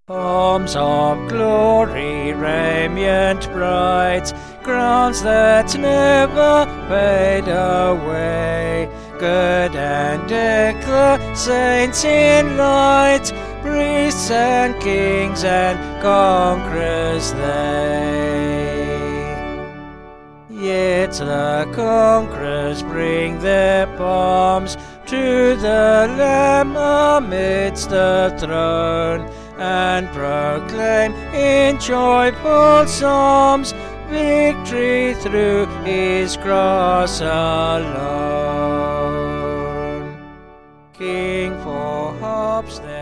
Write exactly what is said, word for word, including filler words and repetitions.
Arms of glory, radiant bright, crowns that never fade away. Good and declare saints in light, priests and kings and conquerors they. Yet the conquerors bring their palms to the Lamb amidst the throne, and proclaim in joyful psalms victory through his cross alone. King for harps